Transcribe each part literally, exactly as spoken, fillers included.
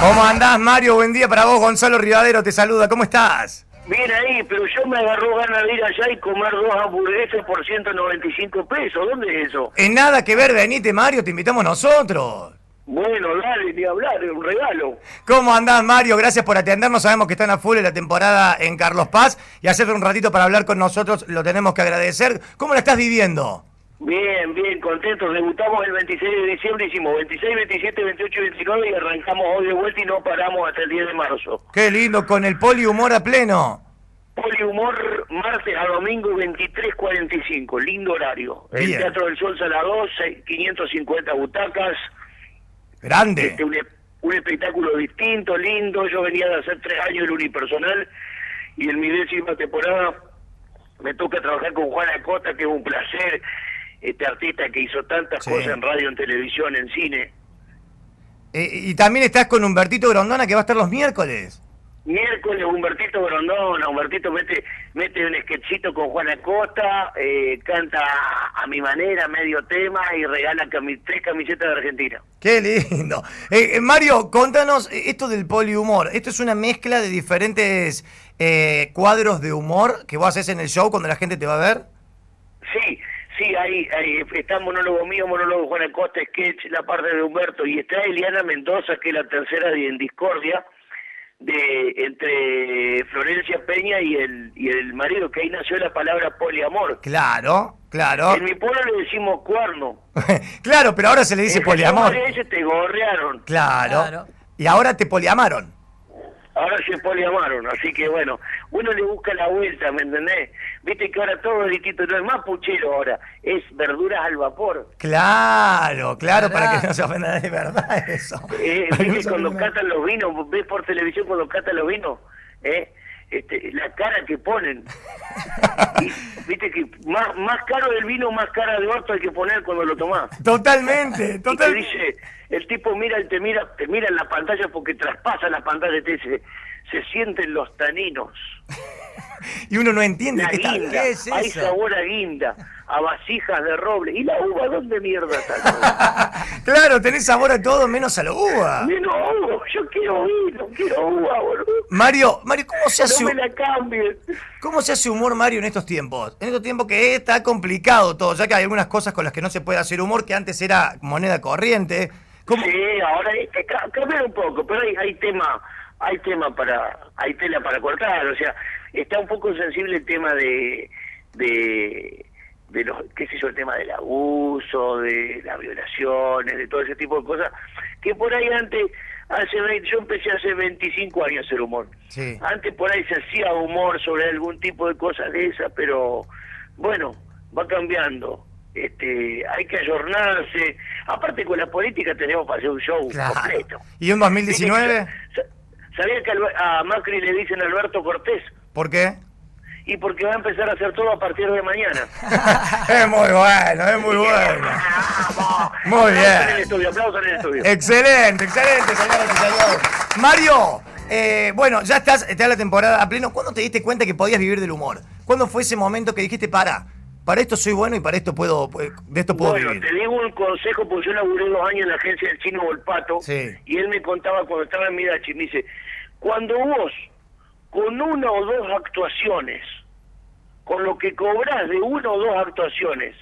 ¿Cómo andás, Mario? Buen día para vos. Gonzalo Rivadero te saluda. ¿Cómo estás? Bien ahí, pero yo me agarró ganas de ir allá y comer dos hamburguesas por ciento noventa y cinco pesos. ¿Dónde es eso? En nada que ver, venite, Mario, te invitamos nosotros. Bueno, dale, ni hablar, es un regalo. ¿Cómo andás, Mario? Gracias por atendernos. Sabemos que están a full en la temporada en Carlos Paz y hacerte un ratito para hablar con nosotros lo tenemos que agradecer. ¿Cómo la estás viviendo? Bien, bien, contentos. Debutamos el veintiséis de diciembre, hicimos veintiséis, veintisiete, veintiocho y veintinueve y arrancamos hoy de vuelta y no paramos hasta el diez de marzo. Qué lindo, con el polihumor a pleno. Polihumor, martes a domingo, veintitrés cuarenta y cinco, lindo horario. El Bien. Teatro del Sol, sala dos, quinientas cincuenta butacas. Grande. Este, un, un espectáculo distinto, lindo. Yo venía de hacer tres años el unipersonal y en mi décima temporada me toca trabajar con Juan Acosta, que es un placer. Este artista que hizo tantas Sí. cosas en radio, en televisión, en cine. Eh, y también estás con Humbertito Grondona, que va a estar los miércoles. Miércoles, Humbertito Grondona, Humbertito mete mete un sketchito con Juan Acosta, eh, canta a mi manera, medio tema, y regala cami tres camisetas de Argentina. Qué lindo. Eh, eh, Mario, contanos eh, esto del polihumor. Esto es una mezcla de diferentes eh, cuadros de humor que vos haces en el show cuando la gente te va a ver. Sí, sí, ahí, ahí está monólogo mío, monólogo Juan Acosta, sketch, la parte de Humberto, y está Eliana Mendoza, que es la tercera de En Discordia, de entre Florencia Peña y el y el marido, que ahí nació la palabra poliamor. Claro, claro. En mi pueblo le decimos cuerno. Claro, pero ahora se le dice En poliamor. Jesús María te gorrearon. Claro. Claro. Y ahora te poliamaron. Ahora se poliamaron, así que bueno, uno le busca la vuelta, ¿me entendés? Viste que ahora todo es distinto, no es más puchero ahora, es verduras al vapor. Claro, claro, Pará. para que no se ofenda de verdad eso. Eh, Para que no viste se cuando ofenda. catan los vinos, ves por televisión cuando catan los vinos, ¿eh? Este, la cara que ponen. Y, viste que más, más caro el vino, más cara de orto hay que poner cuando lo tomás. Totalmente, Y te totalmente. dice, el tipo mira y te mira, te mira en la pantalla porque traspasa la pantalla y te dice, se sienten los taninos. Y uno no entiende La qué está. guinda, ¿Qué es hay eso? sabor a guinda, a vasijas de roble. ¿Y la uva dónde mierda está? Claro, tenés sabor a todo menos a la uva. Menos uva, yo quiero vino, quiero uva, boludo. Mario, Mario, ¿cómo se hace, No me la cambien. cómo se hace humor, Mario, en estos tiempos? En estos tiempos que está complicado todo, ya que hay algunas cosas con las que no se puede hacer humor, que antes era moneda corriente. ¿Cómo? Sí, ahora hay que ca- cambiar un poco, pero hay, hay tema, hay tema para, hay tela para cortar, o sea, está un poco sensible el tema de, de, de los, qué sé yo, el tema del abuso, de las violaciones, de todo ese tipo de cosas, que por ahí antes, hace veinte, yo empecé hace veinticinco años a hacer humor. Sí. Antes por ahí se hacía humor sobre algún tipo de cosas de esas, pero bueno, va cambiando. Este, hay que ayornarse. Aparte con la política tenemos para hacer un show Claro. completo. ¿Y un dos mil diecinueve? Sa- ¿Sabía que Albe- a Macri le dicen Alberto Cortés? ¿Por qué? Y porque va a empezar a hacer todo a partir de mañana. Es muy bueno, es muy bueno. ¡Vamos! Muy bien. Aplausos en el estudio, aplausos en el estudio. Excelente, excelente, señoras y señores. Mario, eh, bueno, ya estás, está la temporada a pleno. ¿Cuándo te diste cuenta que podías vivir del humor? ¿Cuándo fue ese momento que dijiste, para, para esto soy bueno y para esto puedo, de esto puedo Bueno, vivir? te digo un consejo, porque yo laburé dos años en la agencia del Chino Volpato, Sí. y él me contaba cuando estaba en Mirachi, me dice, cuando vos, con una o dos actuaciones, con lo que cobrás de una o dos actuaciones,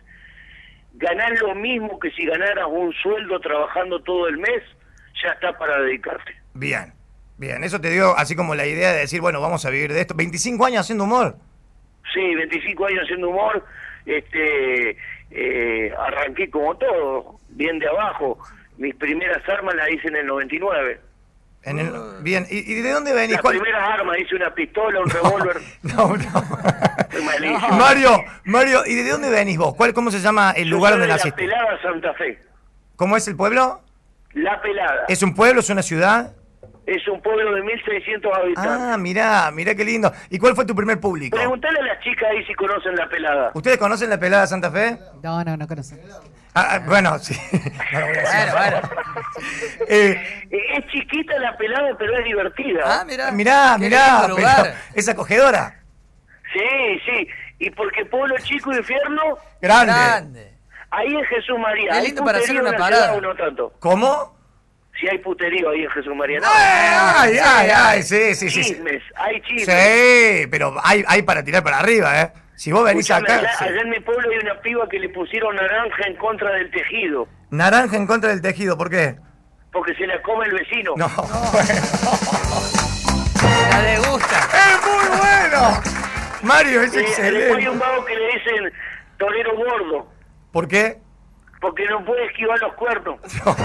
ganás lo mismo que si ganaras un sueldo trabajando todo el mes, ya está para dedicarte. Bien, bien, eso te dio así como la idea de decir, bueno, vamos a vivir de esto. ¿veinticinco años haciendo humor? Sí, veinticinco años haciendo humor, este, eh, arranqué como todo, bien de abajo. Mis primeras armas las hice en el noventa y nueve. En el, bien, ¿y, y de dónde venís? Las ¿Cuál- primeras armas, hice una pistola, un revólver. No, no. Soy malísimo. Mario, Mario, ¿y de dónde venís vos? ¿Cuál, ¿Cómo se llama el Yo lugar soy donde de naciste? La Pelada, Santa Fe. ¿Cómo es el pueblo? La Pelada. ¿Es un pueblo, es una ciudad? Es un pueblo de mil seiscientos habitantes. Ah, mirá, mirá qué lindo. ¿Y cuál fue tu primer público? Preguntale a las chicas ahí si conocen La Pelada. ¿Ustedes conocen la pelada de Santa Fe? No, no, no conocen. Ah, ah, bueno, sí. No lo voy a decir. Bueno, bueno. Eh, Eh, es chiquita La Pelada, pero es divertida. Ah, mirá. mirá, Qué mirá, lindo lugar. pero es acogedora. Sí, sí. Y porque pueblo chico infierno, Grande. Grande. ahí es Jesús María. Qué Ahí lindo para hacer putería una en la parada. ciudad, o no tanto. ¿Cómo? si hay puterío ahí en Jesús María. No, Ay, ay, ay, ay, sí, sí, sí. Chismes, hay chismes. Sí, pero hay, hay para tirar para arriba, ¿eh? Si vos venís Escuchame, acá... allá, sí. allá en mi pueblo hay una piba que le pusieron naranja en contra del tejido. Naranja en contra del tejido, ¿por qué? Porque se la come el vecino. No, no. La de gusta. ¡Es muy bueno! Mario, es Eh, después hay excelente. un vago que le dicen torero gordo, ¿Por qué? porque no puede esquivar los cuernos.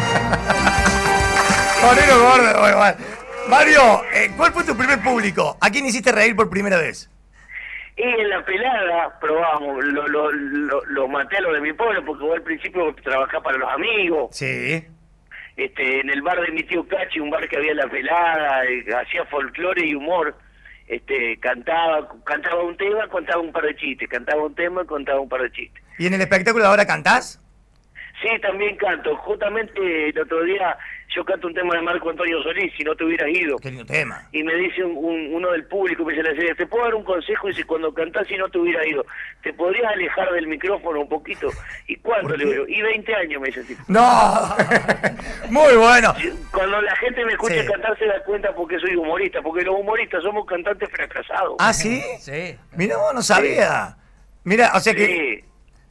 Torero gordo, muy mal. Mario, eh, ¿cuál fue tu primer público? ¿A quién hiciste reír por primera vez? Y en la pelada probamos, lo, lo, lo, lo maté a los de mi pueblo, porque vos al principio trabajaba para los amigos. Sí. Este, en el bar de mi tío Cachi, un bar que había en la pelada, eh, hacía folclore y humor. Este, cantaba, cantaba un tema, contaba un par de chistes, cantaba un tema, contaba un par de chistes. ¿Y en el espectáculo ahora cantás? Sí, también canto. Justamente el otro día yo canto un tema de Marco Antonio Solís, Si no te hubieras ido. Qué lindo tema. Y me dice un, un- uno del público, me dice, ¿te puedo dar un consejo? Y dice, cuando cantás Si no te hubieras ido, ¿te podrías alejar del micrófono un poquito? ¿Y cuánto? Le digo, y veinte años, me dice el tipo. ¡No! Muy bueno. Cuando la gente me escucha Sí. cantar se da cuenta porque soy humorista, porque los humoristas somos cantantes fracasados. ¿Ah, sí? Sí. Mira, vos no sabía. Mira, o sea que Sí.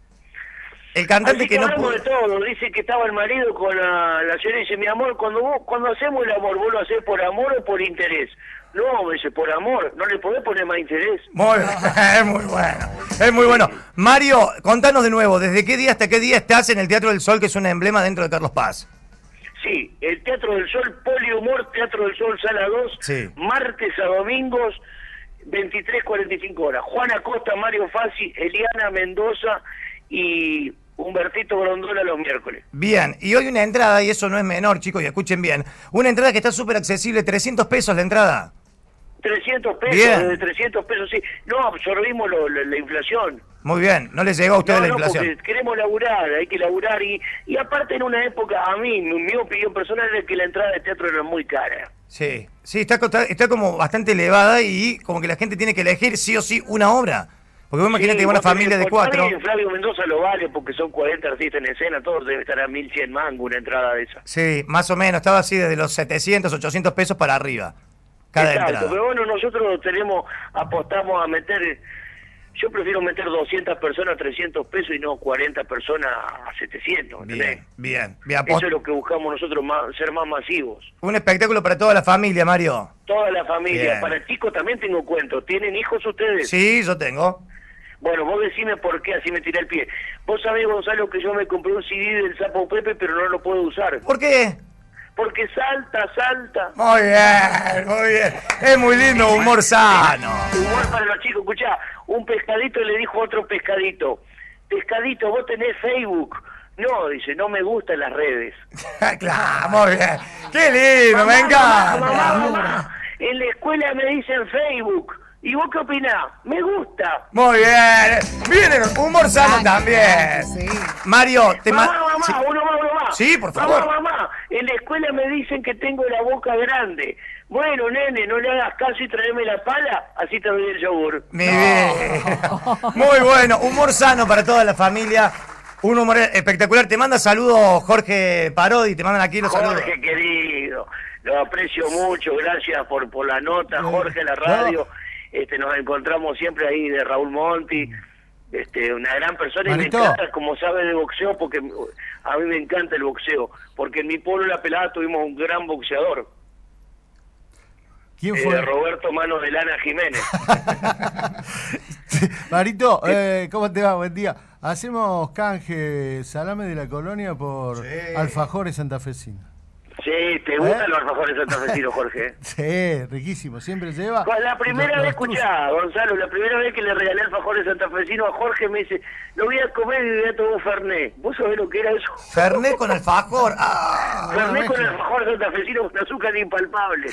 el cantante Así que no hablamos pudo... de todo. Dice que estaba el marido con la, la señora y dice, mi amor, cuando vos, cuando hacemos el amor, ¿vos lo hacés por amor o por interés? No, me dice, por amor. ¿No le podés poner más interés? Muy, es muy bueno, es muy bueno. Mario, contanos de nuevo, ¿desde qué día hasta qué día estás en el Teatro del Sol, que es un emblema dentro de Carlos Paz? Sí, el Teatro del Sol, Polihumor, Teatro del Sol, Sala dos, Sí. martes a domingos, veintitrés cuarenta y cinco horas. Juan Acosta, Mario Fassi, Eliana Mendoza y Humbertito Grondola los miércoles. Bien, y hoy una entrada, y eso no es menor, chicos, y escuchen bien, una entrada que está súper accesible, trescientos pesos la entrada. trescientos pesos, Bien. desde trescientos pesos, sí. No, absorbimos lo- la, la inflación. Muy bien, no les llegó a ustedes No, la no, inflación. porque queremos laburar, hay que laburar. Y, y aparte en una época, a mí, mi, mi opinión personal es que la entrada de teatro era muy cara. Sí, sí, está, co- está como bastante elevada y como que la gente tiene que elegir sí o sí una obra. Porque vos imaginate Sí, una vos tenés- familia de por- cuatro. está bien, Flavio Mendoza lo vale porque son cuarenta artistas en escena, todos debe estar a mil cien mangos una entrada de esa. Sí, más o menos, estaba así desde los setecientos, ochocientos pesos para arriba. Cada Exacto, entrada. pero bueno, nosotros tenemos, apostamos a meter, yo prefiero meter doscientas personas a trescientos pesos y no cuarenta personas a setecientos, ¿entendés? Bien, bien. bien Eso apost- es lo que buscamos nosotros, más, ser más masivos. Un espectáculo para toda la familia, Mario. Toda la familia, Bien. para chicos también tengo cuentos, ¿tienen hijos ustedes? Sí, yo tengo. Bueno, vos decime por qué, así me tiré el pie. Vos sabés, Gonzalo, que yo me compré un C D del Sapo Pepe, pero no lo puedo usar. ¿Por qué? Porque salta, salta. Muy bien, muy bien. Es muy lindo, humor sano. Humor para los chicos. Escuchá, un pescadito le dijo a otro pescadito, pescadito, vos tenés Facebook. No, dice, no me gustan las redes. Claro, muy bien. Qué lindo, me Mamá, encanta. mamá, mamá, en la escuela me dicen Facebook. ¿Y vos qué opinás? Me gusta. Muy bien. Viene humor sano Ay, también. sí. Mario, te Mamá, ma- mamá, sí. uno más, uno más. Sí, por favor. Mamá, mamá, en la escuela me dicen que tengo la boca grande. Bueno, nene, no le hagas caso y tráeme la pala, así te doy el yogur. Mi vida. Muy bueno, humor sano para toda la familia. Un humor espectacular. Te manda saludos Jorge Parodi, te mandan aquí los saludos. Jorge, querido, lo aprecio mucho, gracias por, por la nota, Jorge, la radio. Este, nos encontramos siempre ahí de Raúl Monti, este, una gran persona y Marito. me encanta como sabe de boxeo, porque a mí me encanta el boxeo, porque en mi pueblo La Pelada tuvimos un gran boxeador, ¿Quién eh, fue? Roberto Manos de Lana Jiménez. Marito, eh, ¿cómo te va? Buen día. Hacemos canje salame de la colonia por Sí. alfajores santafesinos. Sí, ¿te gustan ¿Eh? los alfajores santafesinos, Jorge? Sí, riquísimo. Siempre lleva. Pues la primera los- vez, los escuchá, Gonzalo, la primera vez que le regalé alfajores santafesinos a Jorge me dice, lo voy a comer y voy a tomar un Fernet. ¿Vos sabés lo que era eso? Fernet con alfajor. Ah. Fernet con mezcla. alfajores santafesinos con azúcar impalpable.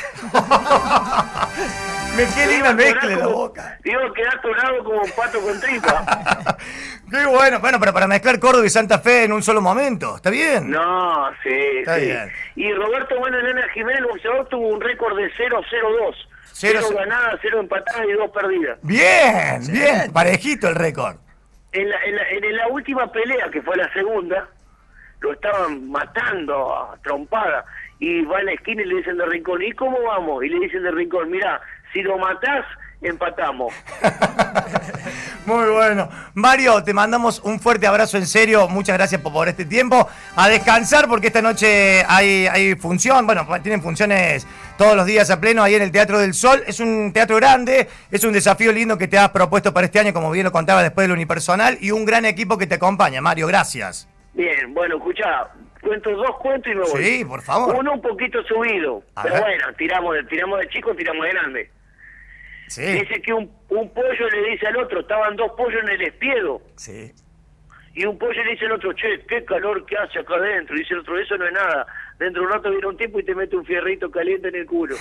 Me qué Te iba linda a mezcla quedar en la como- boca. te iba a quedar torado como un pato con tripa. Qué bueno. Bueno, pero para mezclar Córdoba y Santa Fe en un solo momento. ¿Está bien? No, sí, Está sí. bien. Y Roberto Bueno Elena Jiménez, el boxeador, tuvo un récord de cero cero dos. Cero- Cero ganadas, cero empatadas y dos perdidas. Bien, bien. Parejito el récord. En la, en, la, en la última pelea, que fue la segunda, lo estaban matando a trompada y va a la esquina y le dicen de Rincón, ¿y cómo vamos? Y le dicen de Rincón, mirá, si lo matás, empatamos. Muy bueno. Mario, te mandamos un fuerte abrazo, en serio. Muchas gracias por, por este tiempo. A descansar porque esta noche hay, hay función. Bueno, tienen funciones todos los días a pleno ahí en el Teatro del Sol. Es un teatro grande, es un desafío lindo que te has propuesto para este año, como bien lo contaba después del unipersonal, y un gran equipo que te acompaña. Mario, gracias. Bien, bueno, escuchá, cuento dos cuentos y me voy. Sí, por favor. Uno un poquito subido, A pero ver. bueno, tiramos de, tiramos de chico, tiramos de grande. Sí. Dice que un, un pollo le dice al otro, estaban dos pollos en el espiedo, Sí. y un pollo le dice al otro, che, qué calor que hace acá adentro. Y dice el otro, eso no es nada. Dentro de un rato viene un tipo y te mete un fierrito caliente en el culo.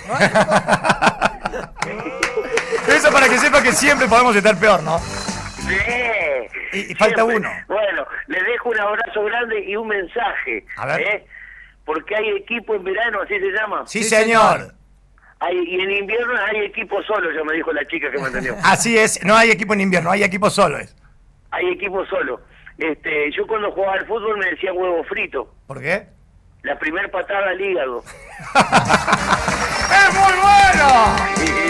Eso para que sepa que siempre podemos estar peor, ¿no? Sí. Y- y falta Siempre. uno. Bueno, les dejo un abrazo grande y un mensaje. A ver. ¿eh? Porque hay equipo en verano, así se llama. Sí, Sí, señor. señor. Hay, y en invierno hay equipo solo, ya me dijo la chica que me entendió. Así es, no hay equipo en invierno, hay equipo solo. Es. Hay equipo solo. Este, yo cuando jugaba al fútbol me decían huevo frito. ¿Por qué? La primer patada al hígado. ¡Es muy bueno! Y-